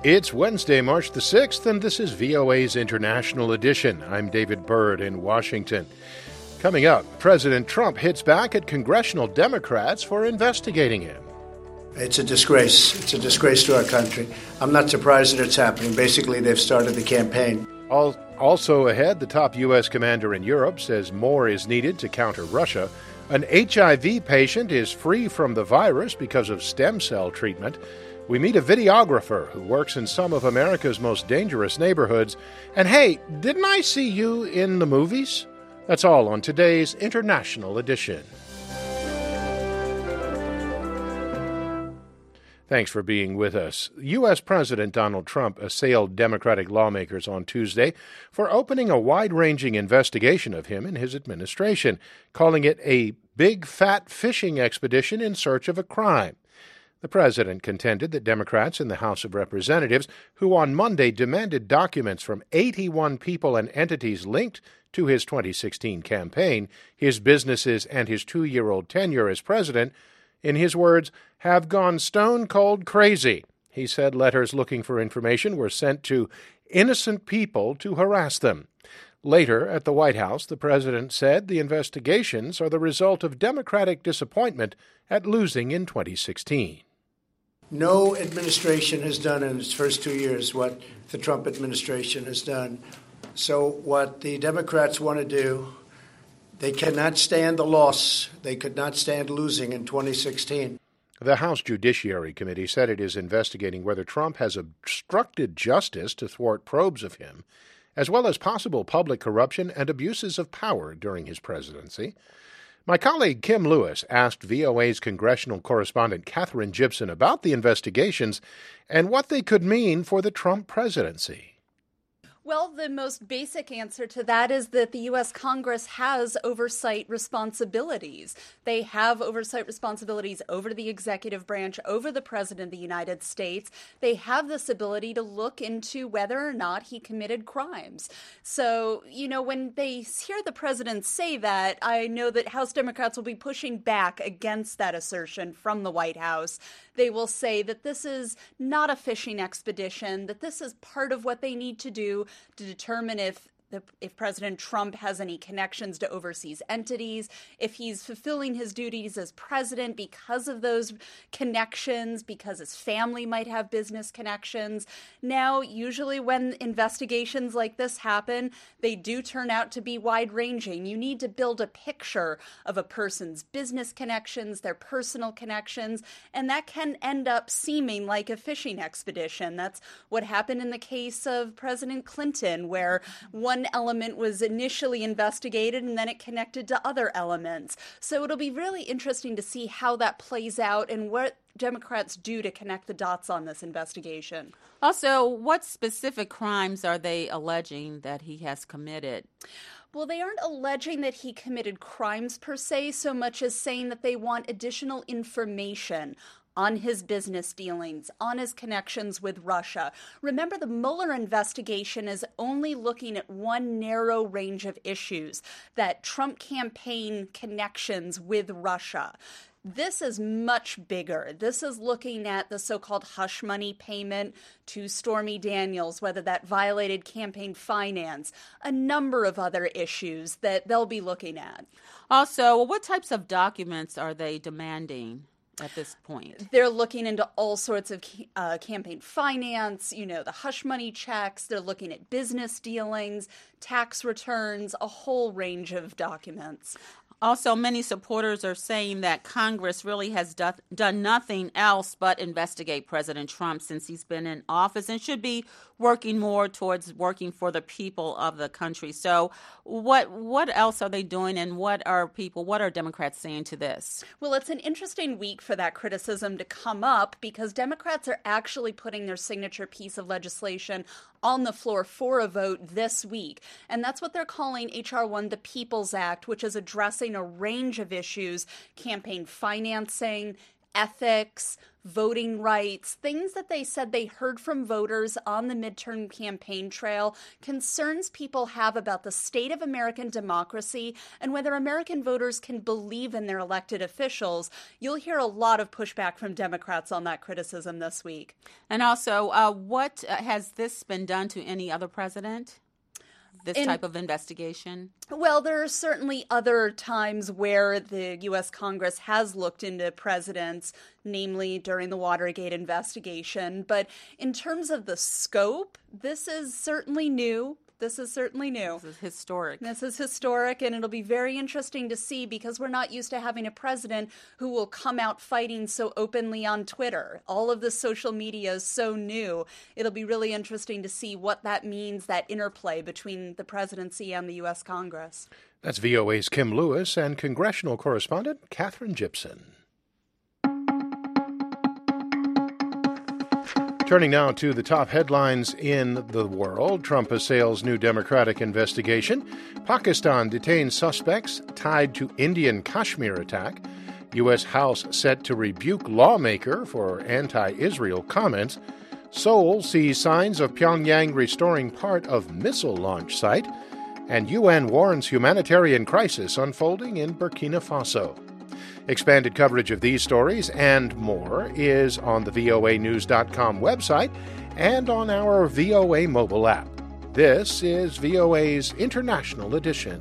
It's Wednesday, March the 6th, and this is VOA's International Edition. I'm David Byrd in Washington. Coming up, President Trump hits back at congressional Democrats for investigating him. It's a disgrace. It's a disgrace to our country. I'm not surprised that it's happening. Basically, they've started the campaign. Also ahead, the top U.S. commander in Europe says more is needed to counter Russia. An HIV patient is free from the virus because of stem cell treatment. We meet a videographer who works in some of America's most dangerous neighborhoods. And hey, didn't I see you in the movies? That's all on today's International Edition. Thanks for being with us. U.S. President Donald Trump assailed Democratic lawmakers on Tuesday for opening a wide-ranging investigation of him and his administration, calling it a big fat fishing expedition in search of a crime. The president contended that Democrats in the House of Representatives, who on Monday demanded documents from 81 people and entities linked to his 2016 campaign, his businesses, and his 2-year-old tenure as president, in his words, have gone stone-cold crazy. He said letters looking for information were sent to innocent people to harass them. Later, at the White House, the president said the investigations are the result of Democratic disappointment at losing in 2016. No administration has done in its first 2 years what the Trump administration has done. So what the Democrats want to do, they cannot stand the loss. They could not stand losing in 2016. The House Judiciary Committee said it is investigating whether Trump has obstructed justice to thwart probes of him, as well as possible public corruption and abuses of power during his presidency. My colleague Kim Lewis asked VOA's congressional correspondent Catherine Gibson about the investigations and what they could mean for the Trump presidency. Well, the most basic answer to that is that the U.S. Congress has oversight responsibilities. They have oversight responsibilities over the executive branch, over the President of the United States. They have this ability to look into whether or not he committed crimes. So, when they hear the president say that, I know that House Democrats will be pushing back against that assertion from the White House. They will say that this is not a fishing expedition, that this is part of what they need to do to determine if President Trump has any connections to overseas entities, if he's fulfilling his duties as president because of those connections, because his family might have business connections. Now, usually when investigations like this happen, they do turn out to be wide-ranging. You need to build a picture of a person's business connections, their personal connections, and that can end up seeming like a fishing expedition. That's what happened in the case of President Clinton, where one element was initially investigated and then it connected to other elements. So it'll be really interesting to see how that plays out and what Democrats do to connect the dots on this investigation. Also, what specific crimes are they alleging that he has committed? Well, they aren't alleging that he committed crimes per se, so much as saying that they want additional information on his business dealings, on his connections with Russia. Remember, the Mueller investigation is only looking at one narrow range of issues, that Trump campaign connections with Russia. This is much bigger. This is looking at the so-called hush money payment to Stormy Daniels, whether that violated campaign finance, a number of other issues that they'll be looking at. Also, what types of documents are they demanding at this point? They're looking into all sorts of campaign finance, the hush money checks. They're looking at business dealings, tax returns, a whole range of documents. Also, many supporters are saying that Congress really has done nothing else but investigate President Trump since he's been in office and should be working more towards working for the people of the country. So what else are they doing, and what are Democrats saying to this? Well, it's an interesting week for that criticism to come up because Democrats are actually putting their signature piece of legislation on the floor for a vote this week. And that's what they're calling H.R. 1, the People's Act, which is addressing a range of issues: campaign financing, ethics, voting rights, things that they said they heard from voters on the midterm campaign trail, concerns people have about the state of American democracy and whether American voters can believe in their elected officials. You'll hear a lot of pushback from Democrats on that criticism this week. And also, what has this been done to any other president? This type of investigation? Well, there are certainly other times where the U.S. Congress has looked into presidents, namely during the Watergate investigation. But in terms of the scope, this is certainly new. This is historic. This is historic, and it'll be very interesting to see because we're not used to having a president who will come out fighting so openly on Twitter. All of the social media is so new. It'll be really interesting to see what that means, that interplay between the presidency and the U.S. Congress. That's VOA's Kim Lewis and congressional correspondent Katherine Gibson. Turning now to the top headlines in the world. Trump assails new Democratic investigation. Pakistan detains suspects tied to Indian Kashmir attack. U.S. House set to rebuke lawmaker for anti-Israel comments. Seoul sees signs of Pyongyang restoring part of missile launch site. And UN warns humanitarian crisis unfolding in Burkina Faso. Expanded coverage of these stories and more is on the voanews.com website and on our VOA mobile app. This is VOA's International Edition.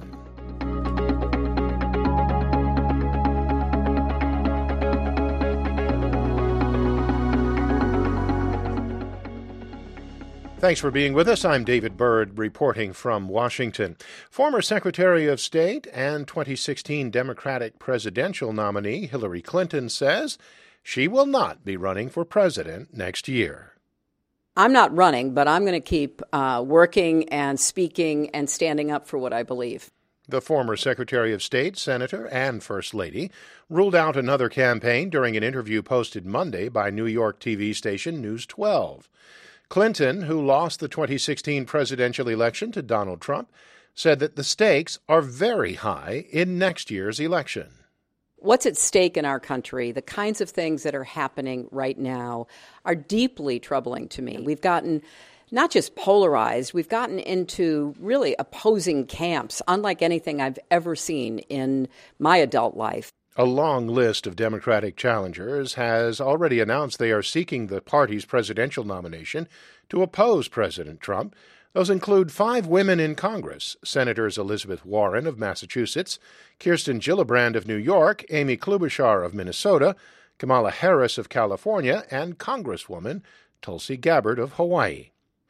Thanks for being with us. I'm David Byrd reporting from Washington. Former Secretary of State and 2016 Democratic presidential nominee Hillary Clinton says she will not be running for president next year. I'm not running, but I'm going to keep working and speaking and standing up for what I believe. The former Secretary of State, Senator, and First Lady ruled out another campaign during an interview posted Monday by New York TV station News 12. Clinton, who lost the 2016 presidential election to Donald Trump, said that the stakes are very high in next year's election. What's at stake in our country, the kinds of things that are happening right now, are deeply troubling to me. We've gotten not just polarized, we've gotten into really opposing camps, unlike anything I've ever seen in my adult life. A long list of Democratic challengers has already announced they are seeking the party's presidential nomination to oppose President Trump. Those include 5 women in Congress: Senators Elizabeth Warren of Massachusetts, Kirsten Gillibrand of New York, Amy Klobuchar of Minnesota, Kamala Harris of California, and Congresswoman Tulsi Gabbard of Hawaii.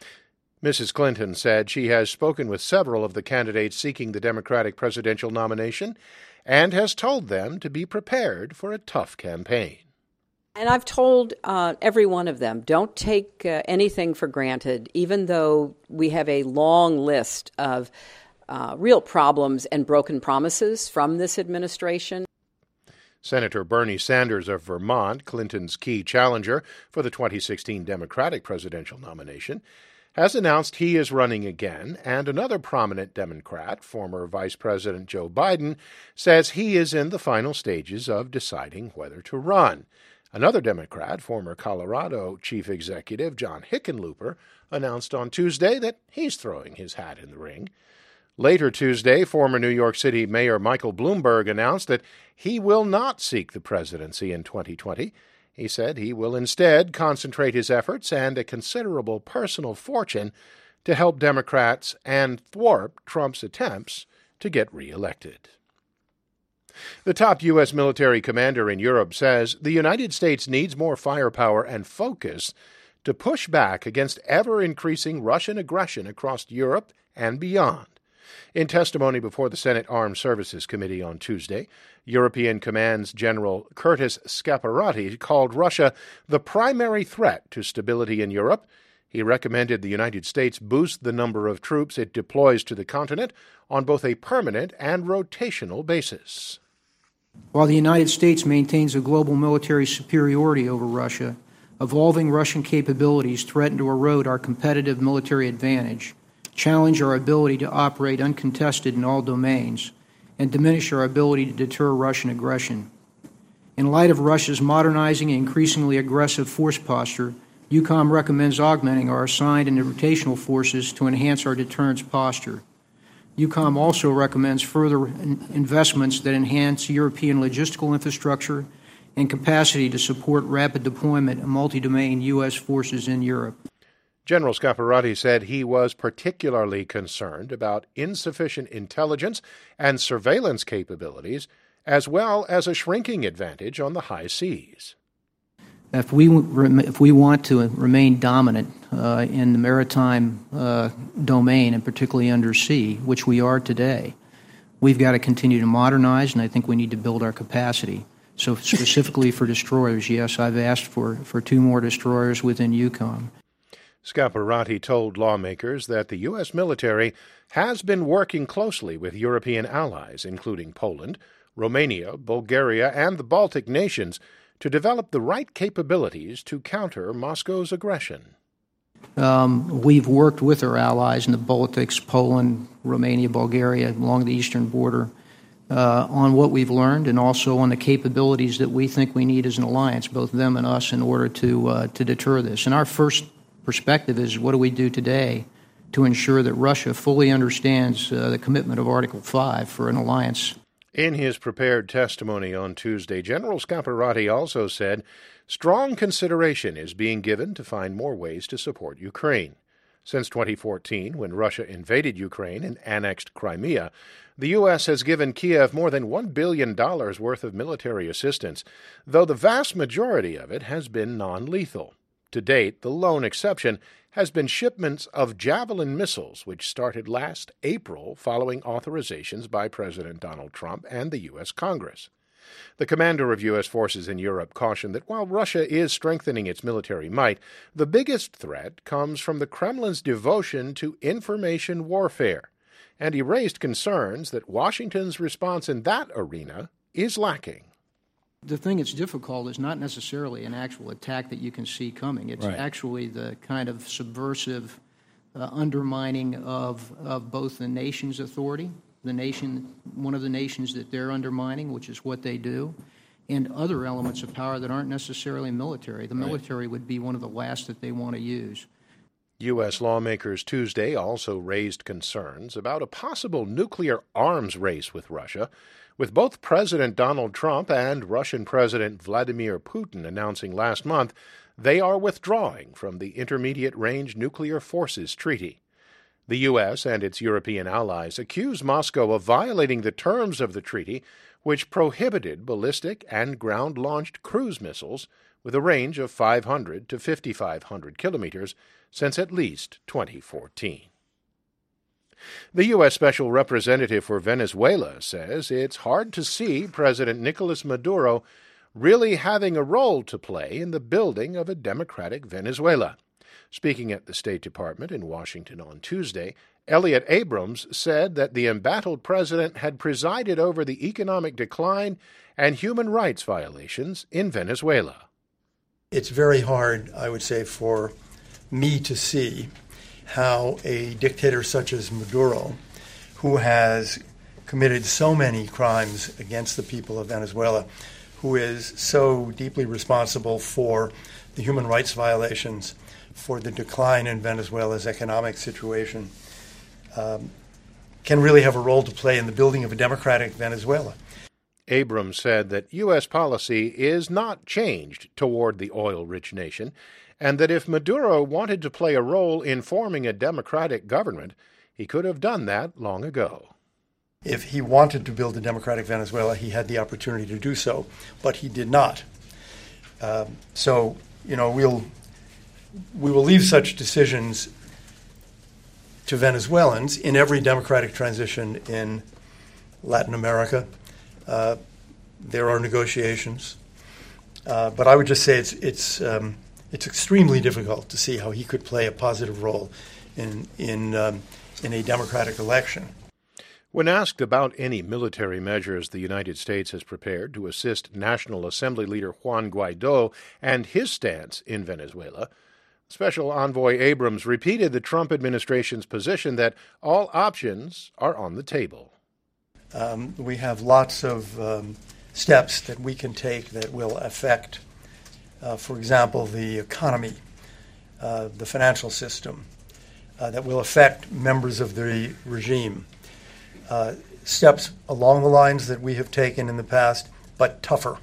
Mrs. Clinton said she has spoken with several of the candidates seeking the Democratic presidential nomination and has told them to be prepared for a tough campaign. And I've told every one of them, don't take anything for granted, even though we have a long list of real problems and broken promises from this administration. Senator Bernie Sanders of Vermont, Clinton's key challenger for the 2016 Democratic presidential nomination, has announced he is running again, and another prominent Democrat, former Vice President Joe Biden, says he is in the final stages of deciding whether to run. Another Democrat, former Colorado Chief Executive John Hickenlooper, announced on Tuesday that he's throwing his hat in the ring. Later Tuesday, former New York City Mayor Michael Bloomberg announced that he will not seek the presidency in 2020. He said he will instead concentrate his efforts and a considerable personal fortune to help Democrats and thwart Trump's attempts to get reelected. The top U.S. military commander in Europe says the United States needs more firepower and focus to push back against ever-increasing Russian aggression across Europe and beyond. In testimony before the Senate Armed Services Committee on Tuesday, European Command's General Curtis Scaparrotti called Russia the primary threat to stability in Europe. He recommended the United States boost the number of troops it deploys to the continent on both a permanent and rotational basis. While the United States maintains a global military superiority over Russia, evolving Russian capabilities threaten to erode our competitive military advantage, challenge our ability to operate uncontested in all domains, and diminish our ability to deter Russian aggression. In light of Russia's modernizing and increasingly aggressive force posture, EUCOM recommends augmenting our assigned and rotational forces to enhance our deterrence posture. EUCOM also recommends further investments that enhance European logistical infrastructure and capacity to support rapid deployment of multi-domain U.S. forces in Europe. General Scaparrotti said he was particularly concerned about insufficient intelligence and surveillance capabilities, as well as a shrinking advantage on the high seas. If we want to remain dominant in the maritime domain, and particularly undersea, which we are today, we've got to continue to modernize, and I think we need to build our capacity. So specifically for destroyers, yes, I've asked for 2 more destroyers within EUCOM. Scaparrotti told lawmakers that the U.S. military has been working closely with European allies, including Poland, Romania, Bulgaria, and the Baltic nations, to develop the right capabilities to counter Moscow's aggression. We've worked with our allies in the Baltics, Poland, Romania, Bulgaria, along the eastern border, on what we've learned and also on the capabilities that we think we need as an alliance, both them and us, in order to deter this. And our first perspective is, what do we do today to ensure that Russia fully understands the commitment of Article 5 for an alliance? In his prepared testimony on Tuesday, General Scaparrotti also said strong consideration is being given to find more ways to support Ukraine. Since 2014, when Russia invaded Ukraine and annexed Crimea, the U.S. has given Kiev more than $1 billion worth of military assistance, though the vast majority of it has been non-lethal. To date, the lone exception has been shipments of Javelin missiles, which started last April following authorizations by President Donald Trump and the U.S. Congress. The commander of U.S. forces in Europe cautioned that while Russia is strengthening its military might, the biggest threat comes from the Kremlin's devotion to information warfare, and he raised concerns that Washington's response in that arena is lacking. The thing that's difficult is not necessarily an actual attack that you can see coming. It's actually the kind of subversive undermining of both the nation's authority, one of the nations that they're undermining, which is what they do, and other elements of power that aren't necessarily military. The military would be one of the last that they want to use. U.S. lawmakers Tuesday also raised concerns about a possible nuclear arms race with Russia, with both President Donald Trump and Russian President Vladimir Putin announcing last month they are withdrawing from the Intermediate-Range Nuclear Forces Treaty. The U.S. and its European allies accuse Moscow of violating the terms of the treaty, which prohibited ballistic and ground-launched cruise missiles with a range of 500 to 5,500 kilometers since at least 2014. The U.S. Special Representative for Venezuela says it's hard to see President Nicolas Maduro really having a role to play in the building of a democratic Venezuela. Speaking at the State Department in Washington on Tuesday, Elliott Abrams said that the embattled president had presided over the economic decline and human rights violations in Venezuela. It's very hard, I would say, for me to see how a dictator such as Maduro, who has committed so many crimes against the people of Venezuela, who is so deeply responsible for the human rights violations, for the decline in Venezuela's economic situation, can really have a role to play in the building of a democratic Venezuela. Abrams said that U.S. policy is not changed toward the oil-rich nation, and that if Maduro wanted to play a role in forming a democratic government, he could have done that long ago. If he wanted to build a democratic Venezuela, he had the opportunity to do so, but he did not. We will leave such decisions to Venezuelans in every democratic transition in Latin America. There are negotiations, but I would just say it's extremely difficult to see how he could play a positive role in a democratic election. When asked about any military measures the United States has prepared to assist National Assembly leader Juan Guaido and his stance in Venezuela, Special Envoy Abrams repeated the Trump administration's position that all options are on the table. We have lots of steps that we can take that will affect, for example, the economy, the financial system, that will affect members of the regime. Steps along the lines that we have taken in the past, but tougher.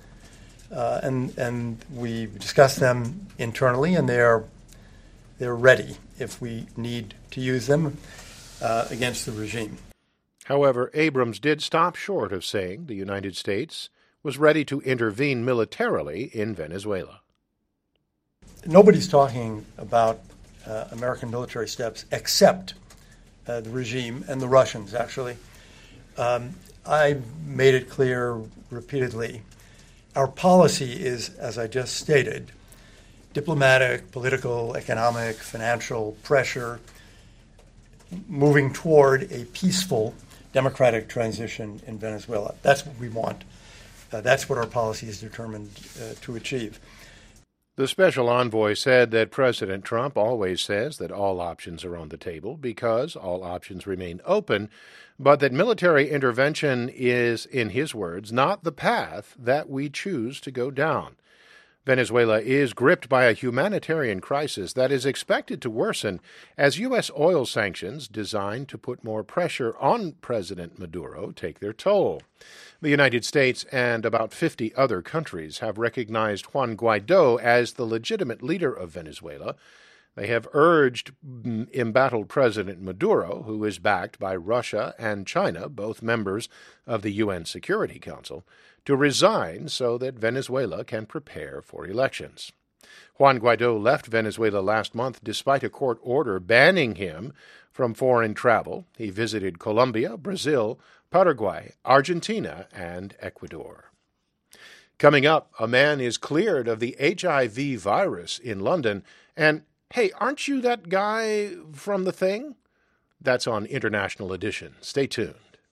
And we discussed them internally, and they're ready if we need to use them against the regime. However, Abrams did stop short of saying the United States was ready to intervene militarily in Venezuela. Nobody's talking about American military steps except the regime and the Russians, actually. I made it clear repeatedly. Our policy is, as I just stated, diplomatic, political, economic, financial pressure, moving toward a peaceful democratic transition in Venezuela. That's what we want. That's what our policy is determined to achieve. The special envoy said that President Trump always says that all options are on the table because all options remain open, but that military intervention is, in his words, not the path that we choose to go down. Venezuela is gripped by a humanitarian crisis that is expected to worsen as U.S. oil sanctions designed to put more pressure on President Maduro take their toll. The United States and about 50 other countries have recognized Juan Guaido as the legitimate leader of Venezuela. They have urged embattled President Maduro, who is backed by Russia and China, both members of the UN Security Council, to resign so that Venezuela can prepare for elections. Juan Guaido left Venezuela last month despite a court order banning him from foreign travel. He visited Colombia, Brazil, Paraguay, Argentina, and Ecuador. Coming up, a man is cleared of the HIV virus in London. And, hey, aren't you that guy from The Thing? That's on International Edition. Stay tuned.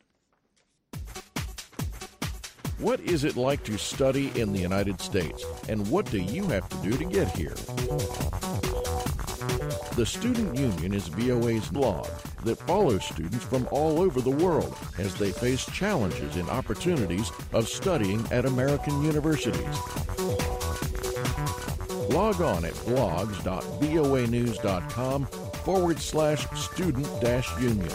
What is it like to study in the United States, and what do you have to do to get here? The Student Union is VOA's blog that follows students from all over the world as they face challenges and opportunities of studying at American universities. Log on at blogs.voanews.com/student-union.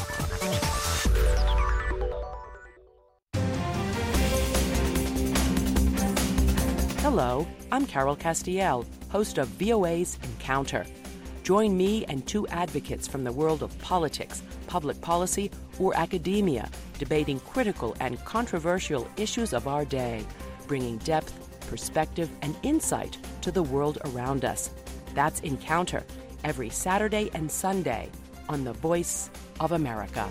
Hello, I'm Carol Castiel, host of VOA's Encounter. Join me and two advocates from the world of politics, public policy, or academia, debating critical and controversial issues of our day, bringing depth, perspective, and insight to the world around us. That's Encounter, every Saturday and Sunday on The Voice of America.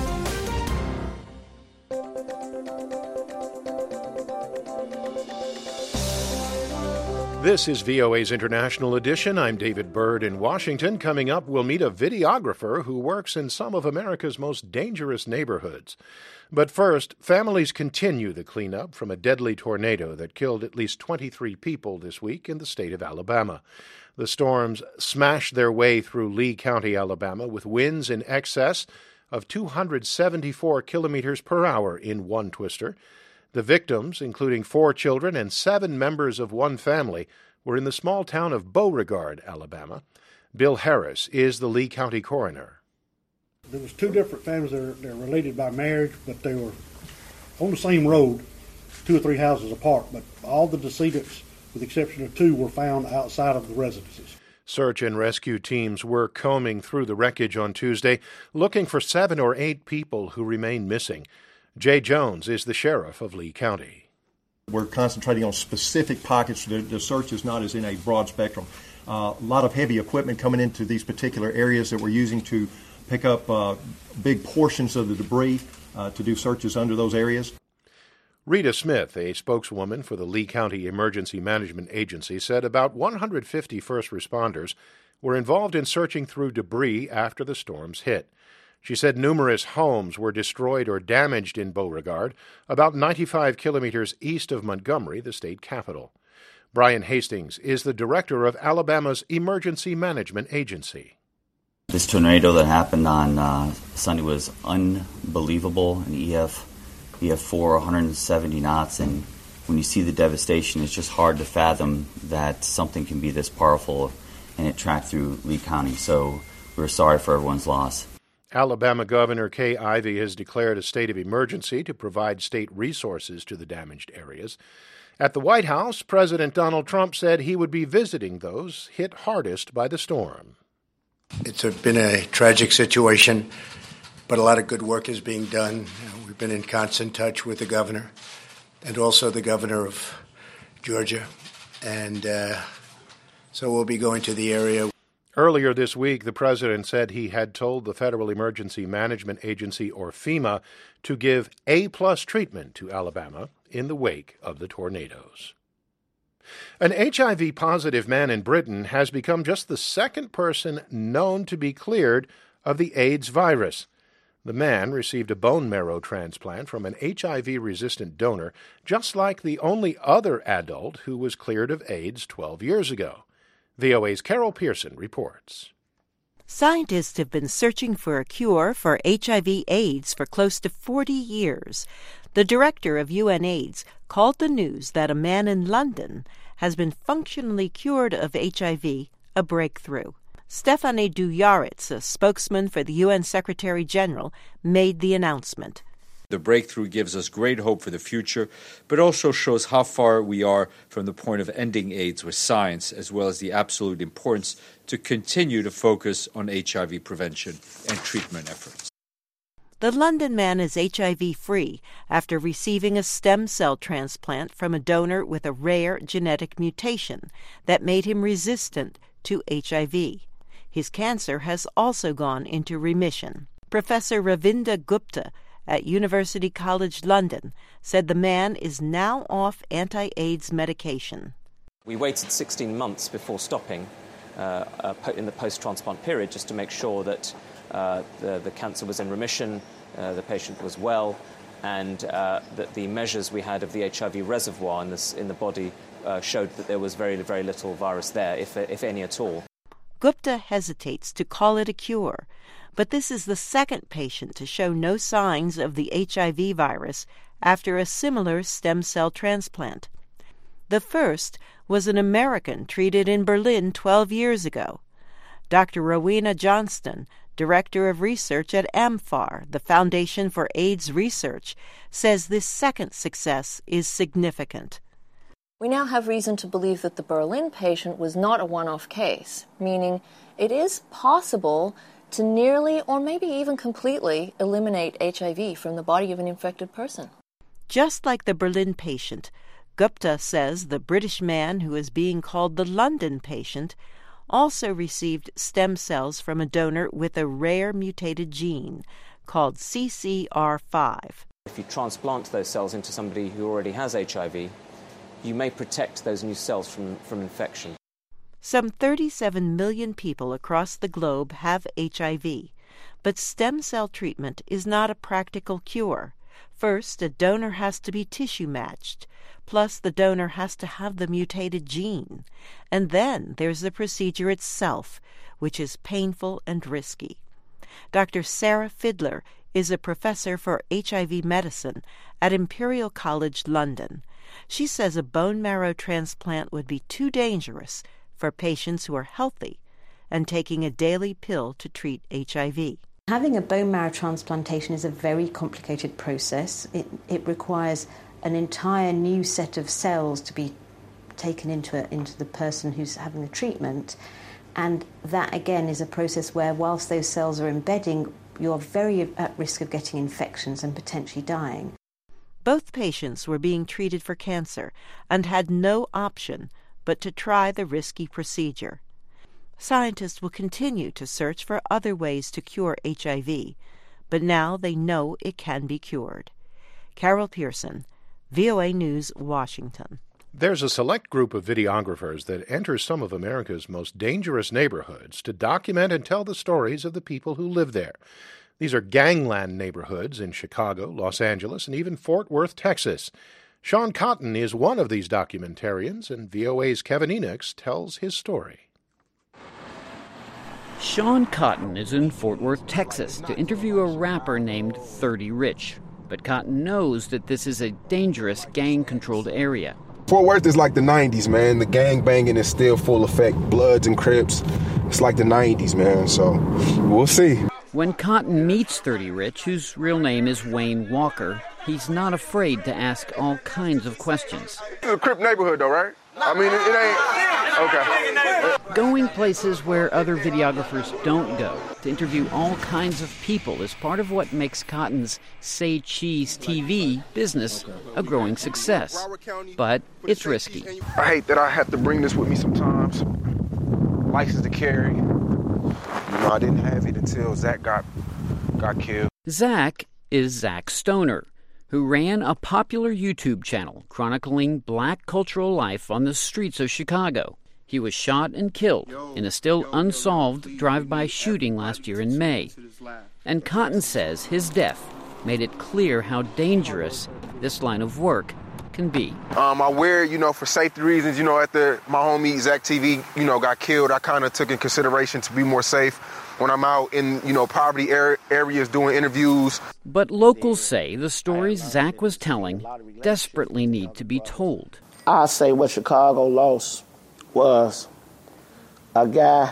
This is VOA's International Edition. I'm David Byrd in Washington. Coming up, we'll meet a videographer who works in some of America's most dangerous neighborhoods. But first, families continue the cleanup from a deadly tornado that killed at least 23 people this week in the state of Alabama. The storms smashed their way through Lee County, Alabama, with winds in excess of 274 kilometers per hour in one twister. The victims, including 4 children and 7 members of one family, were in the small town of Beauregard, Alabama. Bill Harris is the Lee County coroner. There was 2 different families that are related by marriage, but they were on the same road, 2 or 3 houses apart. But all the decedents, with the exception of 2, were found outside of the residences. Search and rescue teams were combing through the wreckage on Tuesday, looking for 7 or 8 people who remain missing. Jay Jones is the sheriff of Lee County. We're concentrating on specific pockets. The search is not as in a broad spectrum. A lot of heavy equipment coming into these particular areas that we're using to pick up big portions of the debris to do searches under those areas. Rita Smith, a spokeswoman for the Lee County Emergency Management Agency, said about 150 first responders were involved in searching through debris after the storms hit. She said numerous homes were destroyed or damaged in Beauregard, about 95 kilometers east of Montgomery, the state capital. Brian Hastings is the director of Alabama's Emergency Management Agency. This tornado that happened on Sunday was unbelievable, an EF We have 170 knots, and when you see the devastation, it's just hard to fathom that something can be this powerful, and it tracked through Lee County. So we're sorry for everyone's loss. Alabama Governor Kay Ivey has declared a state of emergency to provide state resources to the damaged areas. At the White House, President Donald Trump said he would be visiting those hit hardest by the storm. It's been a tragic situation, but a lot of good work is being done. We've been in constant touch with the governor and also the governor of Georgia. And so we'll be going to the area. Earlier this week, the president said he had told the Federal Emergency Management Agency, or FEMA, to give A-plus treatment to Alabama in the wake of the tornadoes. An HIV-positive man in Britain has become just the second person known to be cleared of the AIDS virus. The man received a bone marrow transplant from an HIV-resistant donor, just like the only other adult who was cleared of AIDS 12 years ago. VOA's Carol Pearson reports. Scientists have been searching for a cure for HIV/AIDS for close to 40 years. The director of UNAIDS called the news that a man in London has been functionally cured of HIV a breakthrough. Stephanie Dujarric, a spokesman for the UN Secretary General, made the announcement. The breakthrough gives us great hope for the future, but also shows how far we are from the point of ending AIDS with science, as well as the absolute importance to continue to focus on HIV prevention and treatment efforts. The London man is HIV-free after receiving a stem cell transplant from a donor with a rare genetic mutation that made him resistant to HIV. His cancer has also gone into remission. Professor Ravinda Gupta at University College London said the man is now off anti-AIDS medication. We waited 16 months before stopping in the post-transplant period just to make sure that the cancer was in remission, the patient was well, and that the measures we had of the HIV reservoir in the body showed that there was very, very little virus there, if any at all. Gupta hesitates to call it a cure, but this is the second patient to show no signs of the HIV virus after a similar stem cell transplant. The first was an American treated in Berlin 12 years ago. Dr. Rowena Johnston, Director of Research at AMFAR, the Foundation for AIDS Research, says this second success is significant. We now have reason to believe that the Berlin patient was not a one-off case, meaning it is possible to nearly or maybe even completely eliminate HIV from the body of an infected person. Just like the Berlin patient, Gupta says the British man who is being called the London patient also received stem cells from a donor with a rare mutated gene called CCR5. If you transplant those cells into somebody who already has HIV, you may protect those new cells from infection. Some 37 million people across the globe have HIV, but stem cell treatment is not a practical cure. First, a donor has to be tissue matched, plus the donor has to have the mutated gene. And then there's the procedure itself, which is painful and risky. Dr. Sarah Fidler is a professor for HIV medicine at Imperial College London. She says a bone marrow transplant would be too dangerous for patients who are healthy and taking a daily pill to treat HIV. Having a bone marrow transplantation is a very complicated process. It requires an entire new set of cells to be taken into the person who's having the treatment. And that, again, is a process where whilst those cells are embedding, you're very at risk of getting infections and potentially dying. Both patients were being treated for cancer and had no option but to try the risky procedure. Scientists will continue to search for other ways to cure HIV, but now they know it can be cured. Carol Pearson, VOA News, Washington. There's a select group of videographers that enters some of America's most dangerous neighborhoods to document and tell the stories of the people who live there. These are gangland neighborhoods in Chicago, Los Angeles, and even Fort Worth, Texas. Sean Cotton is one of these documentarians, and VOA's Kevin Enochs tells his story. Sean Cotton is in Fort Worth, Texas, to interview a rapper named 30 Rich. But Cotton knows that this is a dangerous gang-controlled area. Fort Worth is like the 90s, man. The gang banging is still full effect. Bloods and Crips. It's like the 90s, man. So we'll see. When Cotton meets 30 Rich, whose real name is Wayne Walker, he's not afraid to ask all kinds of questions. It's a Crip neighborhood, though, right? I mean, it ain't... Okay. Going places where other videographers don't go to interview all kinds of people is part of what makes Cotton's Say Cheese TV business a growing success. But it's risky. I hate that I have to bring this with me sometimes. License to carry. You know, I didn't have it until Zach got killed. Zach is Zach Stoner, who ran a popular YouTube channel chronicling black cultural life on the streets of Chicago. He was shot and killed in a still unsolved drive-by shooting last year in May. And Cotton says his death made it clear how dangerous this line of work can be. I wear it, for safety reasons. After my homie Zach TV, got killed, I kind of took in consideration to be more safe when I'm out in, poverty areas doing interviews. But locals say the stories Zach was telling desperately need to be told. I say what Chicago lost was a guy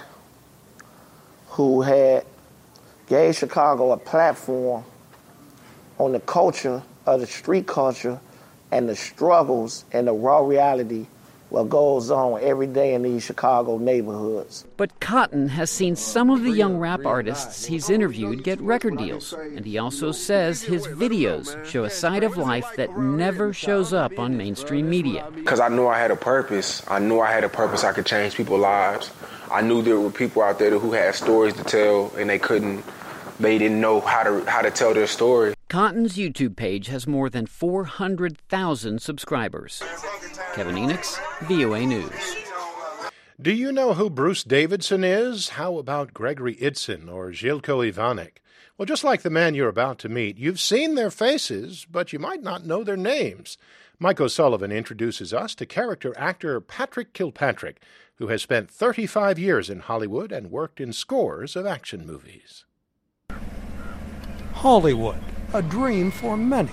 who gave Chicago a platform on the culture of the street culture and the struggles and the raw reality what goes on every day in these Chicago neighborhoods. But Cotton has seen some of the young rap artists he's interviewed get record deals, and he also says his videos show a side of life that never shows up on mainstream media. Because I knew I had a purpose. I could change people's lives. I knew there were people out there who had stories to tell, and they didn't know how to tell their story. Cotton's YouTube page has more than 400,000 subscribers. Kevin Enochs, VOA News. Do you know who Bruce Davidson is? How about Gregory Itzin or Željko Ivanek? Well, just like the man you're about to meet, you've seen their faces, but you might not know their names. Mike O'Sullivan introduces us to character actor Patrick Kilpatrick, who has spent 35 years in Hollywood and worked in scores of action movies. Hollywood, a dream for many.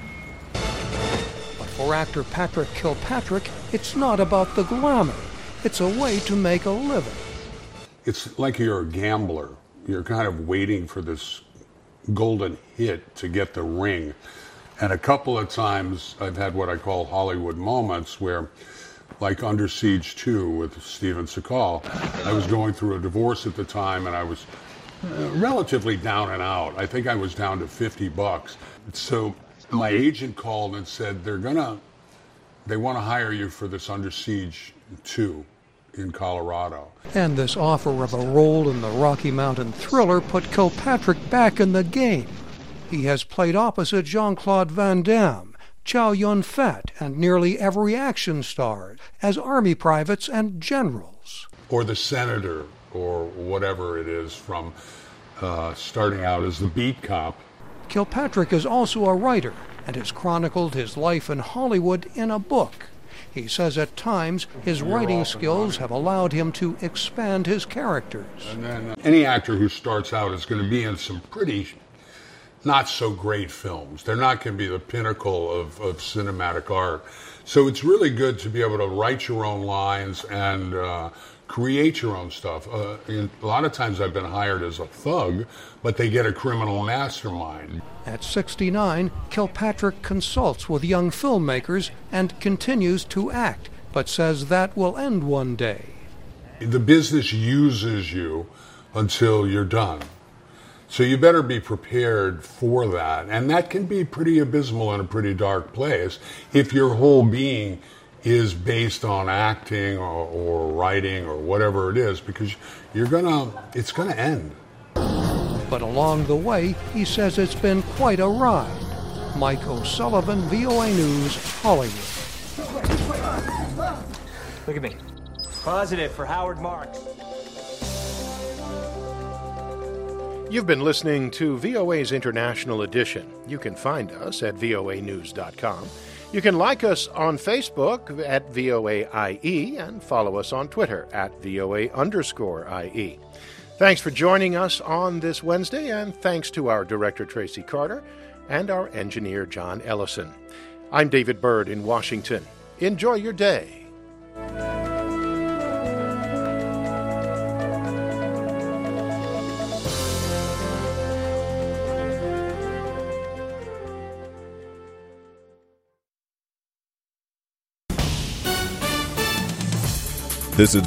But for actor Patrick Kilpatrick, it's not about the glamour. It's a way to make a living. It's like you're a gambler. You're kind of waiting for this golden hit to get the ring. And a couple of times I've had what I call Hollywood moments where, like Under Siege 2 with Steven Seagal, I was going through a divorce at the time and I was relatively down and out. I think I was down to $50. So my agent called and said they want to hire you for this Under Siege 2 in Colorado. And this offer of a role in the Rocky Mountain thriller put Kilpatrick back in the game. He has played opposite Jean-Claude Van Damme, Chow Yun-Fat, and nearly every action star as army privates and generals. Or the senator, or whatever it is, from starting out as the beat cop. Kilpatrick is also a writer and has chronicled his life in Hollywood in a book. He says at times his writing skills have allowed him to expand his characters. And then any actor who starts out is going to be in some pretty not so great films. They're not going to be the pinnacle of cinematic art. So it's really good to be able to write your own lines and create your own stuff. A lot of times I've been hired as a thug, but they get a criminal mastermind. At 69, Kilpatrick consults with young filmmakers and continues to act, but says that will end one day. The business uses you until you're done. So you better be prepared for that. And that can be pretty abysmal in a pretty dark place if your whole being is based on acting or writing or whatever it is, because it's gonna end. But along the way, he says it's been quite a ride. Mike O'Sullivan, VOA News, Hollywood. Look at me. Positive for Howard Marks. You've been listening to VOA's International Edition. You can find us at voanews.com. You can like us on Facebook at VOAIE and follow us on Twitter at VOA_IE. Thanks for joining us on this Wednesday, and thanks to our director, Tracy Carter. and our engineer, John Ellison. I'm David Byrd in Washington. Enjoy your day. This is